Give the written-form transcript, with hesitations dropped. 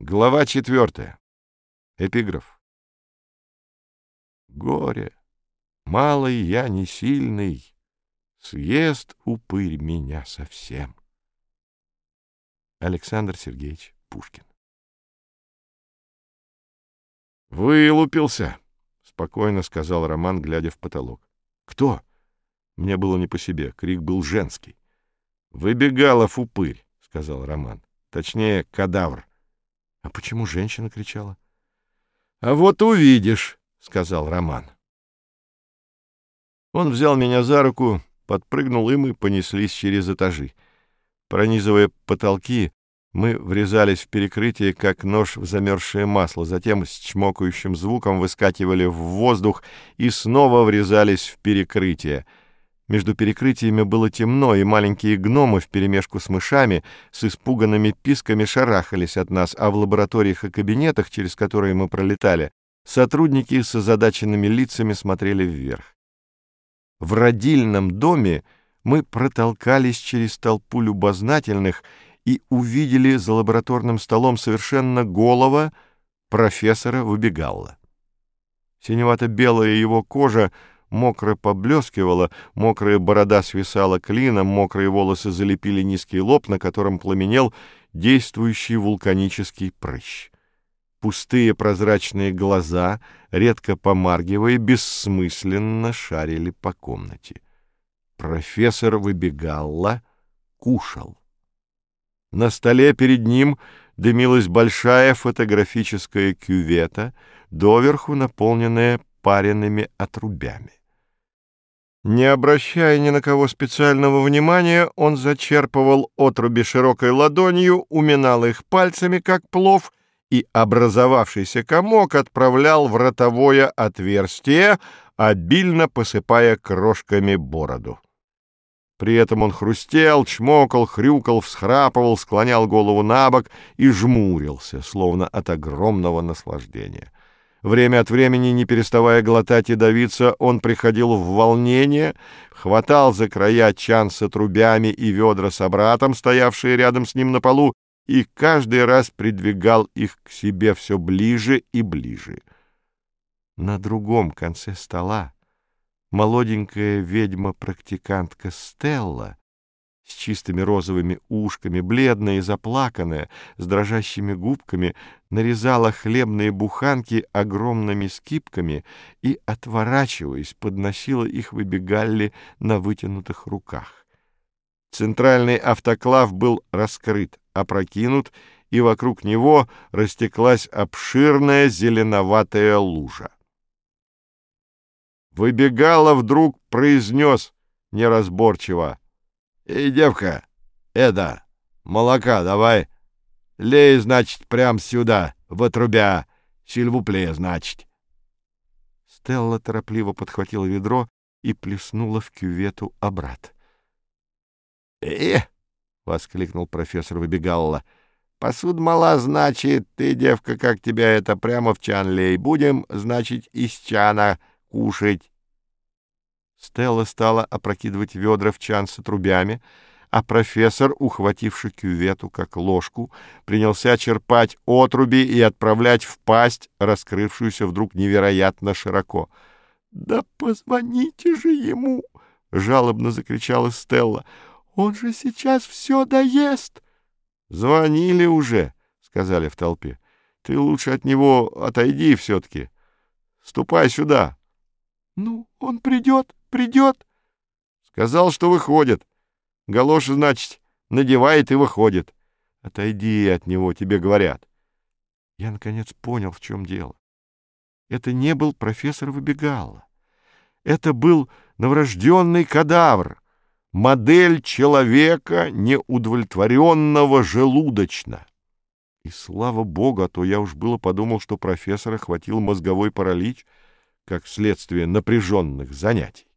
Глава 4. Эпиграф. Горе, малый я не сильный, съест упырь меня совсем. Александр Сергеевич Пушкин. «Вылупился», — спокойно сказал Роман, глядя в потолок. «Кто?» Мне было не по себе, крик был женский. «Выбегалов упырь», — сказал Роман. Точнее, кадавр. «А почему женщина кричала?» «А вот увидишь», — сказал Роман. Он взял меня за руку, подпрыгнул, и мы понеслись через этажи. Пронизывая потолки, мы врезались в перекрытие, как нож в замерзшее масло, затем с чмокающим звуком выскакивали в воздух и снова врезались в перекрытие. Между перекрытиями было темно, и маленькие гномы вперемешку с мышами с испуганными писками шарахались от нас, а в лабораториях и кабинетах, через которые мы пролетали, сотрудники с озадаченными лицами смотрели вверх. В родильном доме мы протолкались через толпу любознательных и увидели за лабораторным столом совершенно голого профессора Выбегалла. Синевато-белая его кожа мокро поблескивала, мокрая борода свисала клином, мокрые волосы залепили низкий лоб, на котором пламенел действующий вулканический прыщ. Пустые прозрачные глаза, редко помаргивая, бессмысленно шарили по комнате. Профессор Выбегалла кушал. На столе перед ним дымилась большая фотографическая кювета, доверху наполненная пареными отрубями. Не обращая ни на кого специального внимания, он зачерпывал отруби широкой ладонью, уминал их пальцами, как плов, и образовавшийся комок отправлял в ротовое отверстие, обильно посыпая крошками бороду. При этом он хрустел, чмокал, хрюкал, всхрапывал, склонял голову набок и жмурился, словно от огромного наслаждения. Время от времени, не переставая глотать и давиться, он приходил в волнение, хватал за края чан с отрубями и ведра собратом, стоявшие рядом с ним на полу, и каждый раз придвигал их к себе все ближе и ближе. На другом конце стола молоденькая ведьма-практикантка Стелла с чистыми розовыми ушками, бледная и заплаканная, с дрожащими губками, нарезала хлебные буханки огромными скибками и, отворачиваясь, подносила их Выбегалле на вытянутых руках. Центральный автоклав был раскрыт, опрокинут, и вокруг него растеклась обширная зеленоватая лужа. Выбегалла вдруг произнес неразборчиво: «Эй, девка, молока давай. Лей, значит, прям сюда, в отрубя. Сильвупле, значит». Стелла торопливо подхватила ведро и плеснула в кювету обрат. Воскликнул профессор Выбегалла. «Посуда мала, значит, ты, девка, как тебя это, прямо в чан лей. Будем, значит, из чана кушать». Стелла стала опрокидывать ведра в чан с отрубями, а профессор, ухвативши кювету как ложку, принялся черпать отруби и отправлять в пасть, раскрывшуюся вдруг невероятно широко. «Да позвоните же ему!» — жалобно закричала Стелла. «Он же сейчас все доест!» «Звонили уже», — сказали в толпе. «Ты лучше от него отойди все-таки. Ступай сюда». «Ну, он придет. Сказал, что выходит. Галоши, значит, надевает и выходит. Отойди от него, тебе говорят». Я, наконец, понял, в чем дело. Это не был профессор Выбегалла. Это был новорожденный кадавр, модель человека, неудовлетворенного желудочно. И слава богу, а то я уж было подумал, что профессора хватил мозговой паралич, как следствие напряженных занятий.